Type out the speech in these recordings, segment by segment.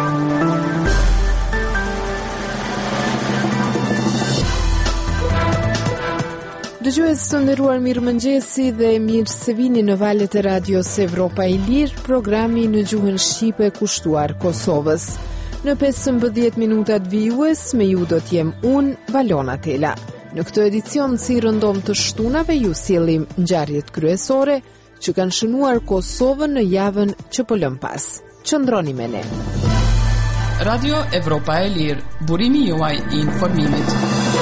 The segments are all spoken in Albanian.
Dëgjues të nderuar, mirëmëngjesi dhe mirë se vini në valët e radios Evropa e Lirë, programi në gjuhën shqipe kushtuar Kosovës. Në 15 minutat vijues me ju do t'jem unë, Valona Tela. Në këtë edicion si rëndom të shtunave ju sjellim ngjarjet kryesore që kanë shënuar Kosovën në javën që po lëm pas. Qëndroni me ne. Radio Evropa e Lirë, burimi juaj i informimit.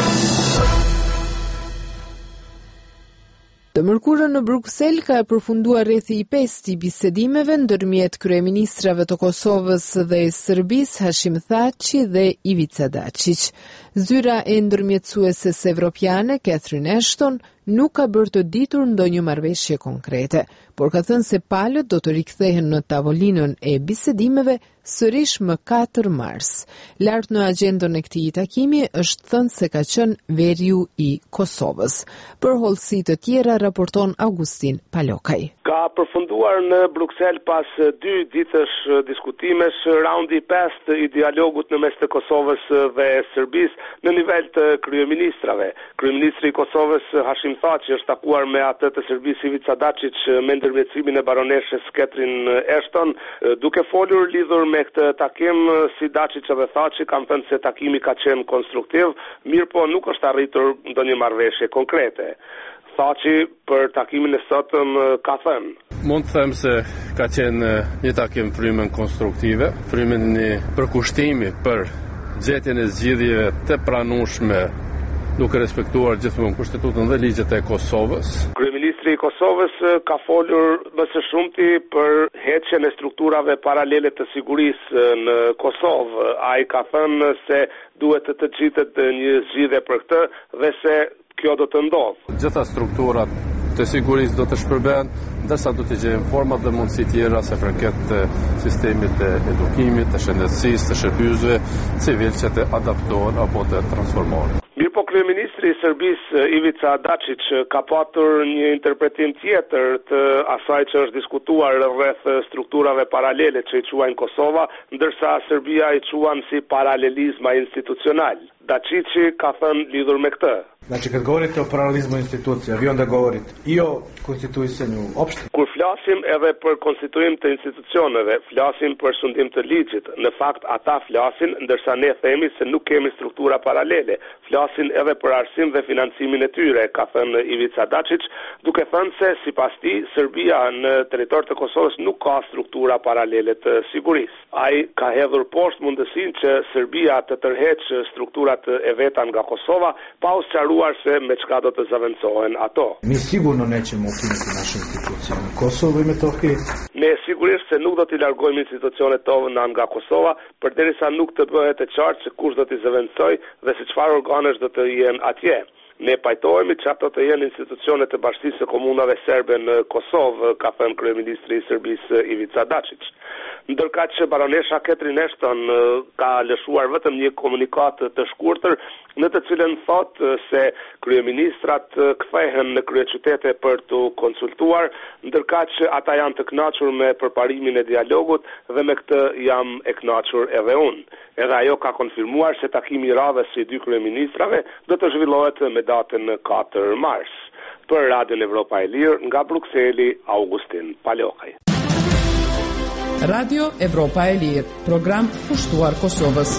Të mërkurën në Bruksel ka përfunduar rrethi i 5 i bisedimeve ndërmjet kryeministrave të Kosovës dhe Serbisë Hashim Thaçi dhe Ivica Dačić. Zyra e ndërmjetësueses evropiane Catherine Ashton nuk ka bërë të ditur ndonjë marrëveshje konkrete, por ka thënë se palët do të rikthehen në tavolinën e bisedimeve sërish më 4 mars. Lart në agjendën e këtij takimi është thënë se ka qenë veriu i Kosovës. Për hollësi të tjera raporton Augustin Palokaj. Ka përfunduar në Bruksel pas 2 ditësh diskutimesh raundi 5 i dialogut në mes të Kosovës dhe Serbisë në nivel të kryeministrave. Kryeministri i Kosovës Hashim Thaçi është takuar me atë të Serbisë Ivica Dačić me ndërmjetësimin e baroneshës Catherine Ashton. Duke folur lidhur me këtë takim, si Dačić dhe Thaçi kanë thënë se takimi ka qenë konstruktiv, mirë po nuk është arritur ndonjë marrëveshje konkrete. Thaçi për takimin e sotëm ka thënë: Mund të them se ka qenë një takim frymën konstruktive, frymën një përkushtimi për gjetjen e zgjidhjeve të pranueshme, duke respektuar gjithmonë kushtetutën dhe ligjet e Kosovës. Kryeministri i Kosovës ka folur më së shumti për heqjen e strukturave paralele të sigurisë në Kosovë. Ai ka thënë se duhet të gjitet një zgjidhje për këtë dhe se kjo do të ndodhë. Gjitha strukturat të sigurisë do të shpërben, ndërsa do të gjejmë forma dhe mundësi tjera se përket të sistemit të edukimit, të shëndetësisë, të shërbëtyesve civil që të adaptohen apo të transformohen. Mirë po, kryeministri i Serbisë Ivica Dačić ka patur një interpretim tjetër të asaj që është diskutuar rreth strukturave paralele që i quajnë Kosova, ndërsa Serbia i quan si paralelizma institucional. Dačići ka thënë lidhur me këtë: Znači, kad govorite o paralelizmu institucija, vi onda govorite i o konstituisanju opšte. Kur flasim edhe për konstituim të institucioneve, flasim për sundim të ligjit. Në fakt, ata flasin, ndërsa ne themi se nuk kemi struktura paralele. Flasin edhe për arsim dhe financimin e tyre, ka thënë Ivica Dačić, duke thënë se sipas tij, Serbia në territor të Kosovës nuk ka struktura paralele të sigurisë. Ai ka hedhur poshtë mundësinë që Serbia të tërheqë strukturat e veta nga Kosova, pa u sqaruar se me çka do të zaventohen ato. Mi sigurno nećemo ukinuti naše institucije na Kosovu i Metohiji. Ne sigurisht se nuk do t'i largojmë institucionet tona nga Kosova, përderisa nuk të bëhet e qartë se kush do t'i zëvendësoj dhe se çfarë organesh do të jenë atje. Ne pajtohemi që ato të jenë institucionet të Bashkisë së Komunave Serbe në Kosovë, ka thënë kryeministri i Serbisë Ivica Dačić. Ndërkaq që baronesha Catherine Ashton ka lëshuar vetëm një komunikat të shkurtër në të cilën thotë se kryeministrat kthehen në kryeqytete për të konsultuar, ndërkaq që ata janë të kënaqur me përparimin e dialogut dhe me këtë jam e kënaqur edhe unë. Edhe ajo ka konfirmuar se takimi i radhës së 2 kryeministrave do të zhvillohet me datën 4 mars. Për Radion Evropa e Lirë nga Brukseli, Augustin Palokaj. Radio Evropa e Lirë, program kushtuar Kosovës.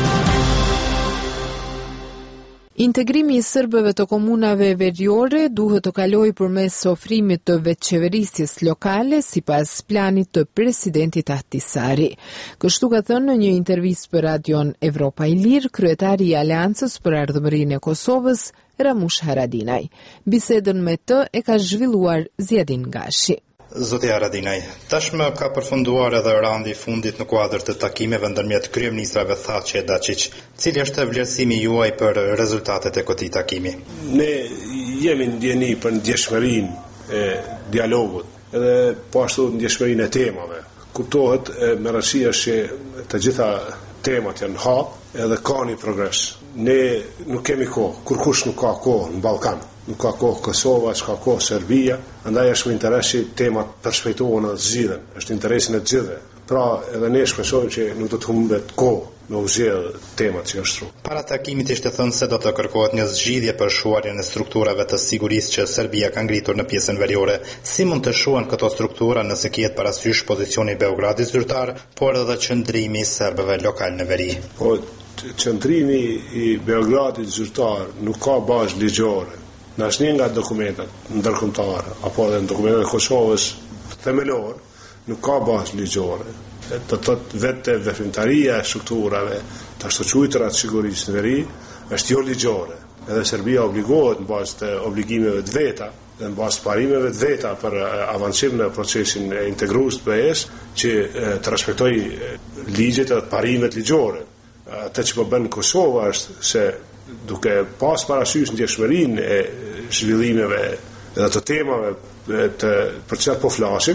Integrimi i serbëve të komunave veriore duhet të kalojë përmes ofrimit të vetëqeverisjes lokale sipas planit të presidentit Ahtisari. Kështu ka thënë në një intervistë për Radion Evropa e Lirë kryetari i Aleancës për Ardhmërinë e Kosovës, Ramush Haradinaj. Bisedën me të e ka zhvilluar Zjedin Gashi. Zoti Haradinaj, tashmë ka përfunduar edhe raundi i fundit në kuadër të takimeve ndërmjet kryeministrave Thaçi e Dačić. Cili është vlerësimi juaj për rezultatet e këtij takimi? Ne jemi ndjeni për ndjeshmërinë e dialogut, edhe po ashtu ndjeshmërinë e temave. Kuptohet me rëndësi që të gjitha temat janë hap, edhe ka një progres. Ne nuk kemi kohë, kurkush nuk ka kohë në Ballkan. Nuk ka kohë Kosova, s'ka kohë Serbia, andaj është më interes që temat përshpejtohen dhe zgjidhen, është interesin e të gjithëve. Pra edhe ne shpresojmë që nuk do të humbet kohë me u zgjedh temat që është. Para takimit ishte thënë se do të kërkohet një zgjidhje për shuarjen e strukturave të sigurisë që Serbia ka ngritur në pjesën veriore. Si mund të shuhen këto struktura nëse kihet parasysh pozicioni i Beogradit zyrtar, por edhe qëndrimi i serbëve lokal në veri? Po qëndrimi i Beogradit zyrtar nuk ka bazë ligjore. Në asnjë nga dokumentat ndërkombëtare apo edhe në dokumentat e Kosovës themelor nuk ka bazë ligjore. Të thotë vetë veprimtaria e strukturave të ashtoquajtura të sigurisë në veri është jo ligjore. Edhe Serbia obligohet në bazë të obligimeve të veta dhe në bazë të parimeve të veta për avancim në procesin e integrues të BE-s që të respektojë ligjet e parimet ligjore. Atë që po bën Kosova është se duke pas parasysh ndjeshmërinë e zhvillimeve dhe të temave për çfarë po flasim,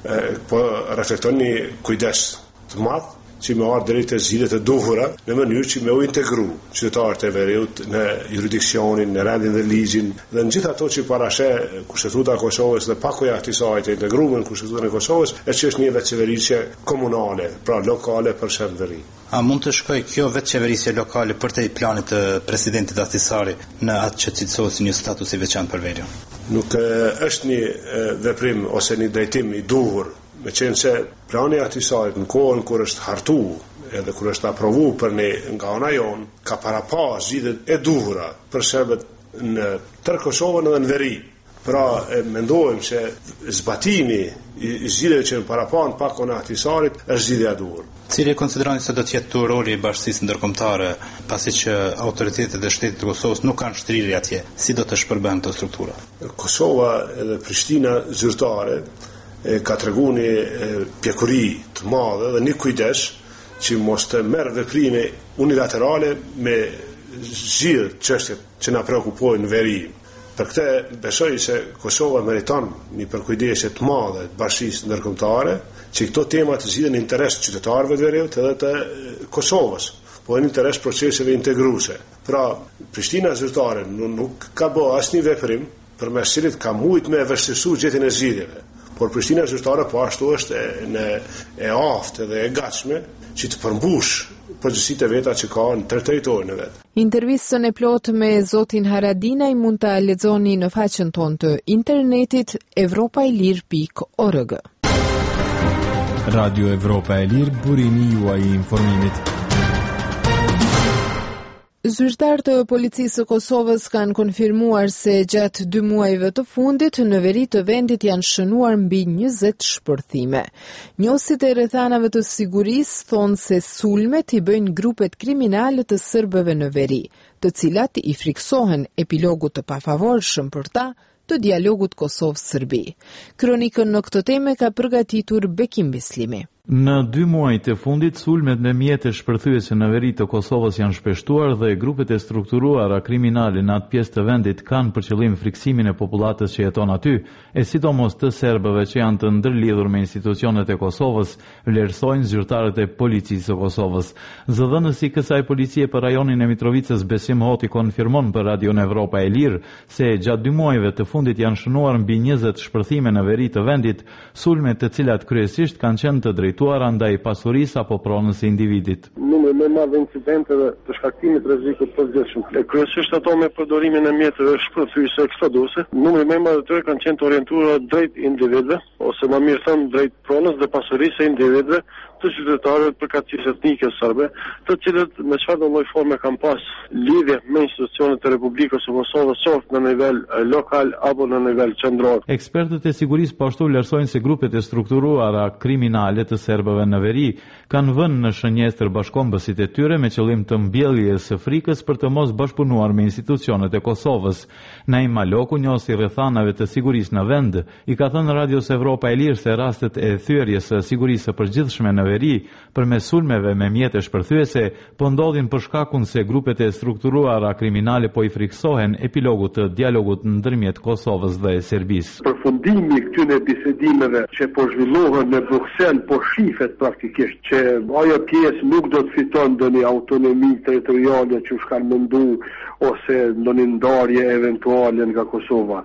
po reflekton një kujdes të madh që me ardhë drejt e zgjidhjet e duhura në mënyrë që me u integru qytetarët e veriut në jurisdiksionin, në rendin dhe ligjin dhe në gjithë ato që parashë Kushtetuta e Kosovës dhe pakuja e kësaj të integruar në Kushtetutën e Kosovës është që është një vetëqeverisje komunale, pra lokale për shërbim veri. A mund të shkojë kjo vetëqeverisje lokale për të planit të presidentit Ahtisari në atë që cilësohet si një status i veçantë për veriun? Nuk është një veprim ose një drejtim i duhur, me qenë se plani i Ahtisarit në kohën kur është hartu edhe kur është aprovu për ne nga ana jon, ka parapas zgjidhjet e duhura për serbët në tërë Kosovën edhe në veri. Pra mendojmë se zbatimi i zgjidhjeve që parapan pa kohën e Ahtisarit është zgjidhja e duhur. Cili konsideroni se do të jetë roli i bashkisë ndërkombëtare, pasi që autoritetet e shtetit të Kosovës nuk kanë shtrirje atje, si do të shpërben këto struktura? Kosova edhe Prishtina zyrtare ka treguar një pjekuri të madhe dhe një kujdes që mos të merr veprime unilaterale me zgjidhje çështjet që na preokupojnë në veri. Për këtë besoj se Kosova meriton një përkujdesje të madhe të bashkisë ndërkombëtare, që këto tema të zgjidhen në interes të qytetarëve të veriut edhe të Kosovës, po në interes proceseve integruese. Pra, Prishtina zyrtare nuk ka bërë asnjë veprim përmes cilit ka mujt me vështirësuar gjetjen e zgjidhjeve. Por Prishtina zyrtare po ashtu është e aftë dhe e gatshme që të përmbush përgjegjësitë e veta që ka në tërë territorin e vet. Intervistën e plot me zotin Haradinaj mund ta lexoni në faqen tonë të internetit europailir.org. Radio Evropa e Lirë, burimi juaj i informimit. Zyrtarët të policisë së Kosovës kanë konfirmuar se gjatë 2 muajve të fundit në veri të vendit janë shënuar mbi 20 shpërthime. Njohësit e rrethanave të sigurisë thonë se sulmet i bëjnë grupet kriminale të serbëve në veri, të cilat i friksohen epilogut të pafavorshëm për ta të dialogut Kosovë-Serbi. Kronikën në këtë temë ka përgatitur Bekim Bislimi. Në 2 muajt e fundit, sulmet me mjete shpërthyese në veri të Kosovës janë shpeshtuar dhe grupet e strukturuara kriminale në atë pjesë të vendit kanë për qëllim friksimin e popullatës që jeton aty, e sidomos të serbëve që janë të ndërlidhur me institucionet e Kosovës, vlerësojnë zyrtarët e policisë së Kosovës. Zëdhënësi i kësaj policie për rajonin e Mitrovicës Besim Hoti konfirmon për Radion Evropa e Lirë se gjatë 2 muajve të fundit janë shënuar mbi 20 shpërthime në veri të vendit, sulme të cilat kryesisht kanë qenë të drejtuara ndaj pasurisë apo pronës së individit. Numri më i madh i incidenteve të shkaktimit të rrezikut të përgjithshëm, kryesisht ato me përdorimin e mjeteve shpërthyese eksploduese, numri më i madh të tyre kanë qenë të orientuar drejt individëve, ose më mirë thënë drejt pronës dhe pasurisë së individëve të qytetarëve të përkatësisë etnike serbe, të cilët me çfarëdo lloj forme kanë pas lidhje me institucionet e Republikës së Kosovës, qoftë në nivel lokal apo në nivel qendror. Ekspertët e sigurisë po ashtu vlerësojnë se grupet e strukturuara kriminale të serbëve në veri kanë vënë në shënjestër bashkombësit e tyre me qëllim të mbjelljes së frikës për të mos bashkëpunuar me institucionet e Kosovës. Naim Maloku, njohësi rrethanave të sigurisë në vend, i ka thënë Radios Evropa e Lirë se rastet e thyerjes së sigurisë së përgjithshme në veri përmes sulmeve me mjete shpërthyese po ndodhin për shkakun se grupet e strukturuara kriminale po i friksohen epilogut të dialogut ndërmjet Kosovës dhe Serbisë. Përfundimi i këtyre bisedimeve që po zhvillohen në Bruksel po shifet praktikisht që ajo pjesë nuk do të fiton ndonjë autonomi territoriale që u kanë mendu ose ndonjë ndarje eventuale nga Kosova.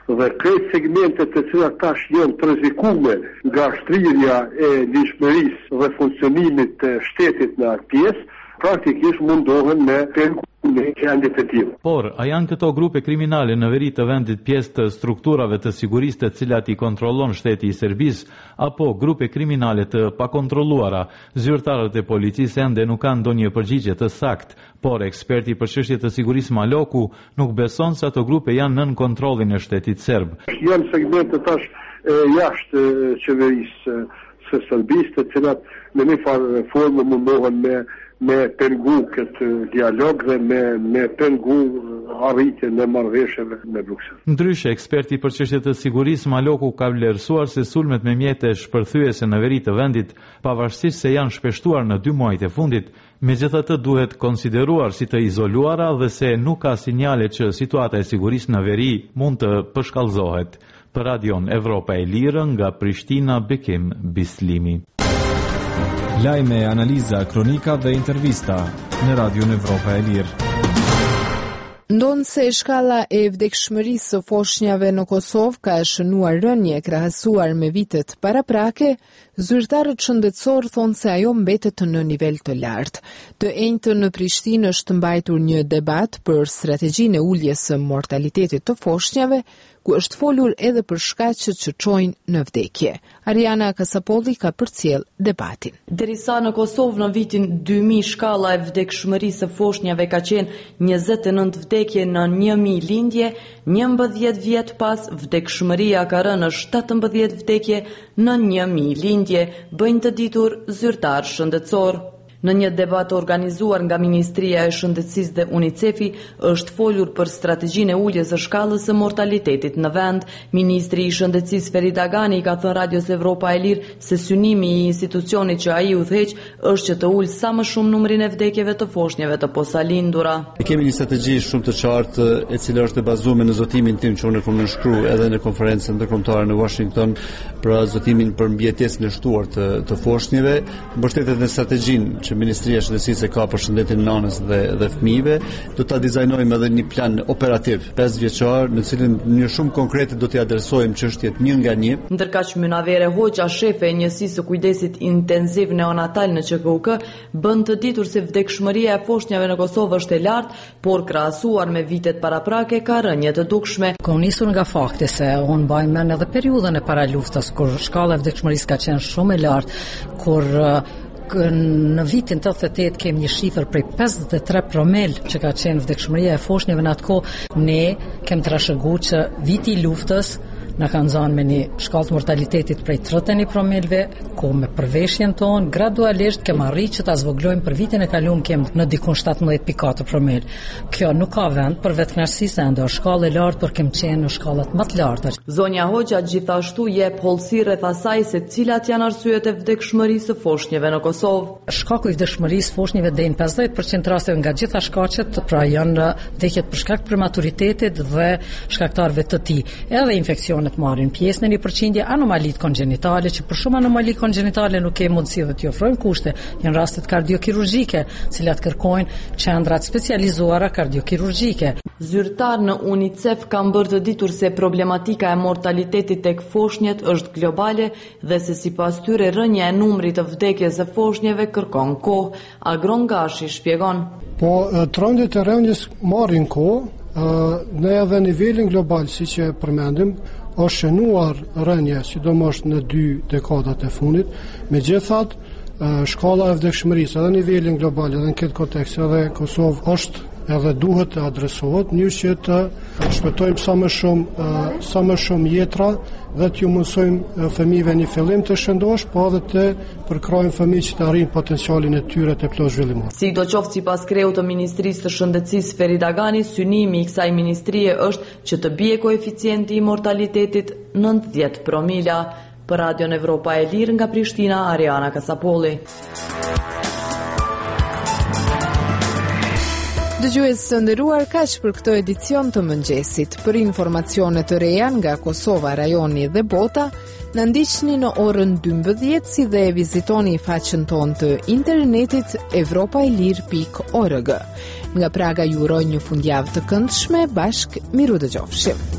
dhe krejt segmentet të cilat tash janë të rrezikume nga shtrirja e ndihmërisë dhe funksionimit të shtetit në atë pjesë, praktikisht mundohen me pengu në qendrit e tilla. Por, a janë këto grupe kriminale në veri të vendit pjesë të strukturave të sigurisë të cilat i kontrollon shteti i Serbisë, apo grupe kriminale të pakontrolluara? Zyrtarët e policisë ende nuk kanë ndonjë përgjigje të saktë, por eksperti për çështje të sigurisë Maloku nuk beson se ato grupe janë nën kontrollin e shtetit serb. Janë segmente tash jashtë qeverisë së Serbisë, të cilat në një farë formë mundohen me pengu këtë dialog dhe me pengu arritjen e marrëveshjeve me Bruxelles. Ndryshe, eksperti për çështje të sigurisë Maloku ka vlerësuar se sulmet me mjete shpërthyese në veri të vendit, pavarësisht se janë shpeshtuar në 2 muajt e fundit, megjithatë duhet konsideruar si të izoluara dhe se nuk ka sinjale që situata e sigurisë në veri mund të përshkallëzohet. Për Radion Evropa e Lirë nga Prishtina, Bekim Bislimi. Lajme, analiza, kronika dhe intervista në Radion Evropa e Lirë. Ndonë se shkalla e vdekshmërisë së foshnjave në Kosovë ka shënuar rënje krahasuar me vitet paraprake, zyrtarët shëndetësor thonë se ajo mbetet në nivel të lartë. Të enjtën në Prishtinë është mbajtur një debat për strategjinë e uljes së mortalitetit të foshnjave, ku është folur edhe për shkaqet që çojnë në vdekje. Ariana Kasapolli ka përcjell debatin. Derisa në Kosovë në vitin 2000 shkalla e vdekshmërisë së foshnjave ka qenë 29 vdekje në 1000 lindje, 11 vjet pas vdekshmëria ka rënë në 17 vdekje në 1000 lindje, bëjnë të ditur zyrtar shëndetësor. Në një debat organizuar nga Ministria e Shëndetësisë dhe UNICEF-i, është folur për strategjinë e uljes së shkallës së mortalitetit në vend. Ministri i Shëndetësisë Ferit Agani ka thënë Radios Evropa e Lirë se synimi i institucionit që ai udhëheq është që të ulë sa më shumë numrin e vdekjeve të foshnjave të posalindura. Kemi një strategji shumë të qartë e cila është e bazuar në zotimin tim që unë kam nënshkruar edhe në konferencën ndërkombëtare në Washington për zotimin për mbijetesën e shtuar të foshnjave, mbështetet në strategjinë që Ministria e Shëndetësisë ka për shëndetin e nanës dhe fëmijëve, do ta dizajnojmë edhe një plan operativ 5 vjeçar në cilin në shumë konkrete do t'i adresojmë çështjet një nga një. Ndërkaq Mynavere Hoxha, shefe e njësisë së kujdesit intenziv neonatal në QKUK, bën të ditur se vdekshmëria e foshnjave në Kosovë është e lartë, por krahasuar me vitet paraprake ka rënje të dukshme. Kam nisur nga fakti se unë mbaj mend edhe periudhën e paraluftës kur shkalla e vdekshmërisë ka qenë shumë e lartë, kur në vitin 88 kemi një shifër prej 53 promil që ka qenë vdekshmëria e foshnjave në atë kohë. Ne kem trashëguar që viti i luftës na kanë zënë me një shkallë të mortalitetit prej 31 promilve, ku me përveshjen tonë gradualisht kem arritur që ta zvoglojmë për vitin e kaluar kem në dikun 17.4 promil. Kjo nuk ka vend për vetëkënaqësi se ndo shkallë e lartë për kem qenë në shkallat më të larta. Zonja Hoxha gjithashtu jep hollësi rreth asaj se cilat janë arsyet e vdekshmërisë së foshnjave në Kosovë. Shkaku i vdekshmërisë foshnjave deri në 50% rasteve nga gjitha shkaqet, pra janë vdekjet për shkak të prematuritetit dhe shkaktarëve të tij. Edhe infeksionet marrin pjesë në një përqindje, anomalit kongenitale, që për shumë anomali kongenitale nuk kemi mundësi dhe t'i ofrojmë kushte, janë rastet kardiokirurgjike, cilat kërkojnë qendrat specializuara kardiokirurgjike. Zyrtar në UNICEF kanë bërë të ditur se problematika e mortalitetit tek foshnjët është globale dhe se sipas tyre rënja e numrit të vdekjes së foshnjeve kërkon kohë. Agron Gashi shpjegon. Po trendit e rënjes marrin kohë, në edhe nivelin global, si që përmendim, është shënuar rënje, sidomos në 2 dekadat e fundit, megjithatë shkalla e vdekshmërisë edhe nivelin global edhe në këtë kontekst edhe Kosovë është edhe duhet të adresohet një që të shpëtojmë sa më shumë jetra dhe t'ju mundsojmë fëmijëve një fillim të shëndosh, po edhe të përkrojmë fëmijë që të arrijnë potencialin e tyre të plot zhvillimor. Sidoqoftë sipas kreut të Ministrisë së Shëndetësisë Ferit Agani, synimi i kësaj ministrie është që të bie koeficienti i mortalitetit 90 promila. Për Radion Evropa e Lirë nga Prishtina, Ariana Kasapolli. Dëgjues të nderuar, kaq për këtë edicion të mëngjesit. Për informacione të reja nga Kosova, rajoni dhe bota, na ndiqni në orën 12 si dhe vizitoni faqen tonë të internetit evropaelir.org. Nga Praga ju uroj një fundjavë të këndshme, bashk miru dëgjofshim.